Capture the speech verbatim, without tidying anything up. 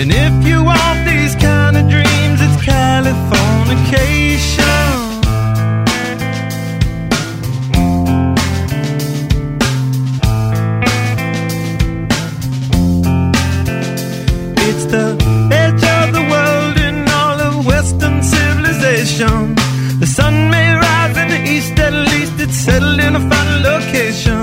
And if you want these kind of dreams, it's Californication. It's the edge of the world in all of Western civilization. The sun may rise in the east, at least it's settled in a final location.